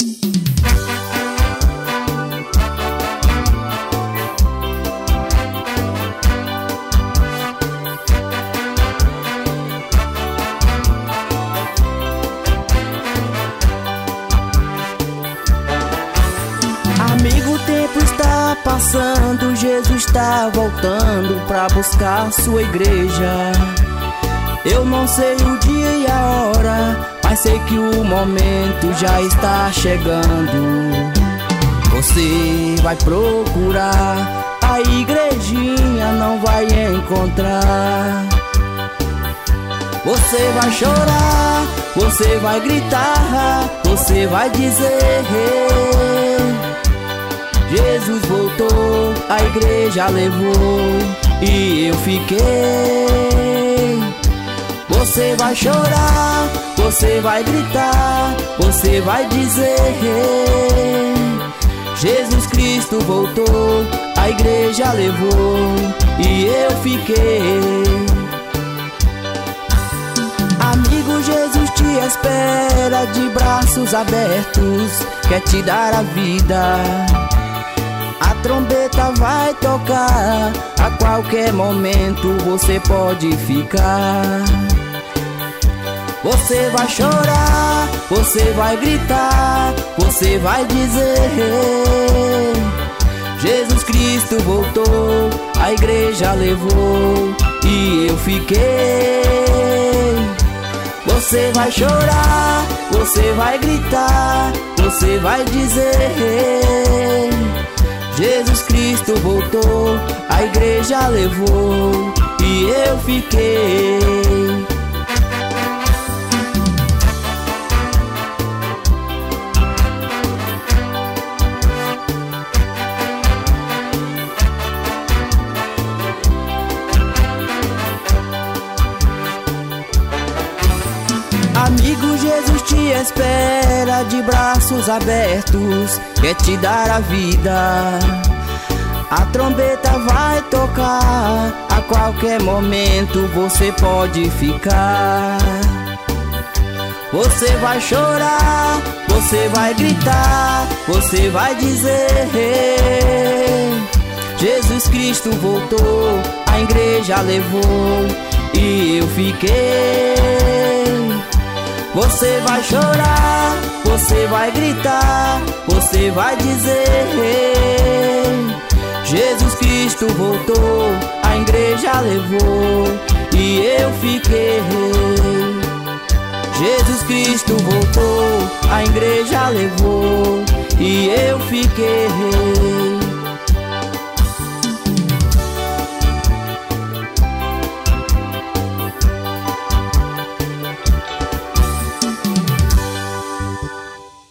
Amigo, o tempo está passando, Jesus está voltando pra buscar sua igreja. Eu não sei o dia e a hora, mas sei que o momento já está chegando. Você vai procurar, a igrejinha não vai encontrar. Você vai chorar, você vai gritar, você vai dizer: Jesus voltou, a igreja levou e eu fiquei. Você vai chorar, você vai gritar, você vai dizer: Jesus Cristo voltou, a igreja levou e eu fiquei. Amigo, Jesus te espera de braços abertos, quer te dar a vida. A trombeta vai tocar, a qualquer momento você pode ficar. Você vai chorar, você vai gritar, você vai dizer: Jesus Cristo voltou, a igreja levou e eu fiquei. Você vai chorar, você vai gritar, você vai dizer: Jesus Cristo voltou, a igreja levou e eu fiquei. Amigo, Jesus te espera de braços abertos, quer te dar a vida. A trombeta vai tocar, a qualquer momento você pode ficar. Você vai chorar, você vai gritar, você vai dizer: Jesus Cristo voltou, a igreja levou e eu fiquei. Você vai chorar, você vai gritar, você vai dizer: Jesus Cristo voltou, a igreja levou e eu fiquei. Jesus Cristo voltou, a igreja levou e eu fiquei.